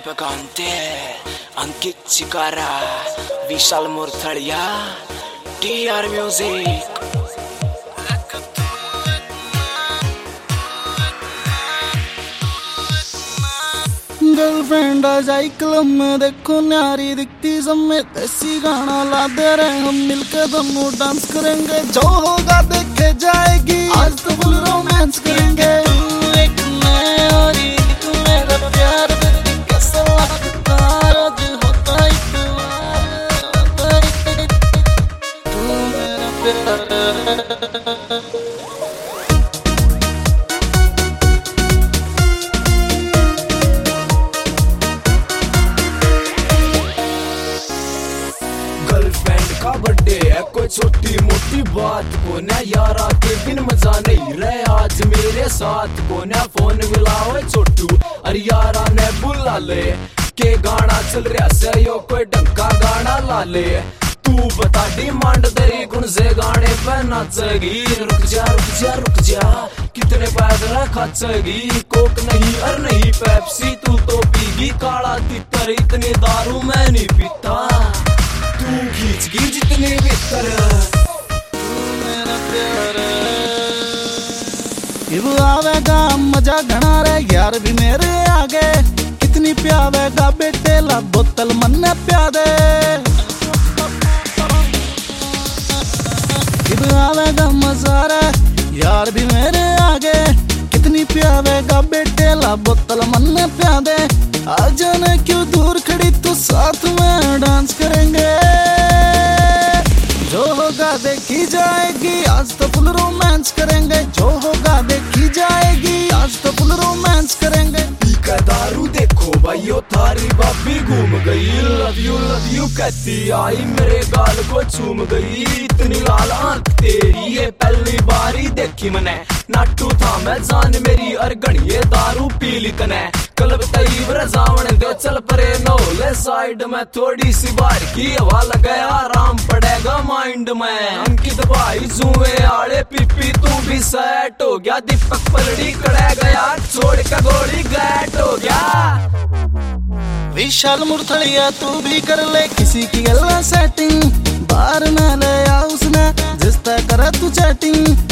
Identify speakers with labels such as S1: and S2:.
S1: दीपक Ante, Ankit Chikara, Vishal Murthadiya, TR music.
S2: Girlfriend आ जाए club में, देखो न्यारी दिखती समेत, ऐसी गाना ला दे रहे हम मिलकर दोनों डांस करेंगे। जो होगा देखे जाएगी, आज तो फुल रोमांस करेंगे। तू एक मैं और एक मेरा प्यार, कैसा लगता रोज होता इकरार, तू मेरा प्यार।
S1: का बर्थडे है, कोई छोटी मोटी बात को ना यारा के बिन मजा नहीं रहे आज मेरे साथ को ना। फोन मिलाओ छोटू अरे यारा ने बुला ले, के गाना चल रहा से यो कोई ढंका गाना ला ले। तू बता डिमांड तेरी गुण से गाने पे नाचेगी। रुक जा रुक जा रुक जा, कितने पैदल खर्चेगी। कोक नहीं और नहीं पेप्सी, तू तो पीगी काला तितर, इतनी दारू मैं नहीं पीता। तू खींच की जितने भीतर,
S2: तू मेरा प्यार। इब आवेगा मजा घना रे यार भी मेरे आगे, कितनी प्यावेगा बेटे ला बोतल मन प्या दे। इब आवेगा मजा रे यार भी मेरे आगे, कितनी प्यावेगा बेटे ला बोतल मन प्या दे। आज न क्यों दूर खड़ी तो साथ में डांस करेंगे। जो होगा देखी जाएगी, आज तो फुल रोमांस करेंगे। जो होगा देखी जाएगी, आज तो फुल रोमांस करेंगे।
S1: पीका दारू देखो भाइयों थारी बाबी घूम गई। लव यू कहती आई मेरे गाल को चूम गई। इतनी लाल आंख तेरी ये पहली बारी देखी मैंने। नाटू था मैं जान मेरी और गणिये दारू पी ली तने। कलब तई जावन दे चल परे नौले साइड में, थोड़ी सी बार की हवा लगाया आराम पड़ेगा माइंड में। अंकित भाई जुए आड़े पीपी तू भी सेट हो गया। दीपक पलड़ी कड़े गया, छोड़ के गोली गैट हो गया।
S2: विशाल मुरथड़िया तू भी कर ले किसी की गल्ला सेटिंग, बाहर न ले आ उसने जिस तरह करे तू चैटिंग।